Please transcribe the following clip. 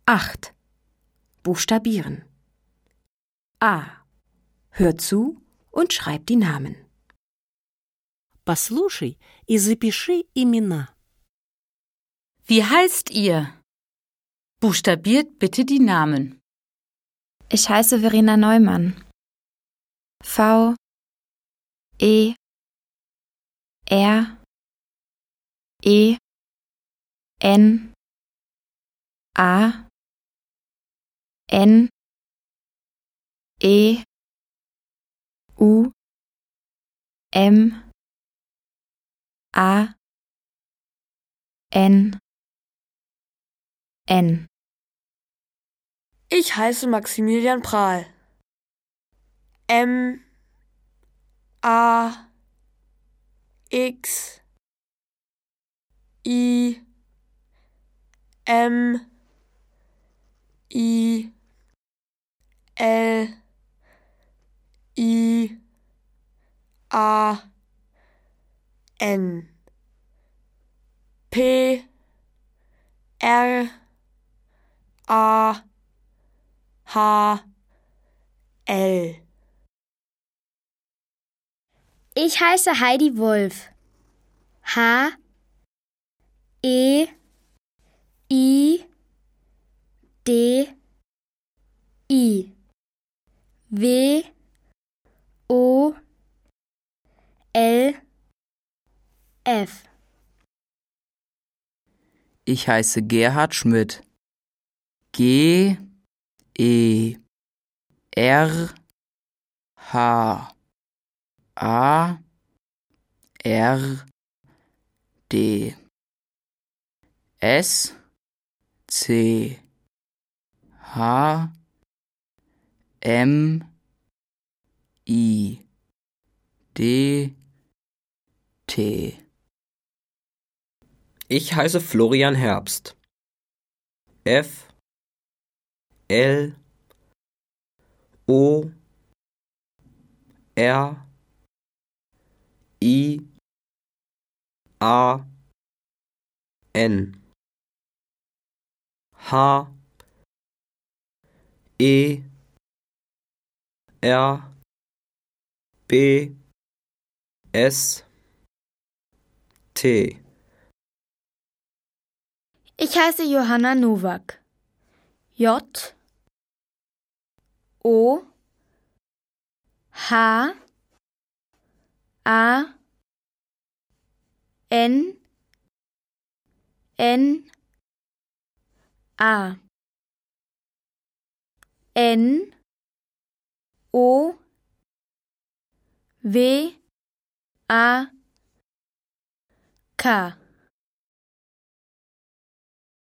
8. Buchstabieren. A. Hör zu und schreib die Namen. Послушай и запиши имена. Wie heißt ihr? Buchstabiert bitte die Namen. Ich heiße Verena Neumann. V E R E N A N E U M A N N. Ich heiße Maximilian Prahl. M A X I M I L I A N P R A H L. Ich heiße Heidi Wolf. H E I D I W O L F. Ich heiße Gerhard Schmidt. G E R H A R D S C H M I D T. Ich heiße Florian Herbst. F L O R I A N H E R B S T. Ich heiße Johanna Nowak. J O H A N N A N O W A K.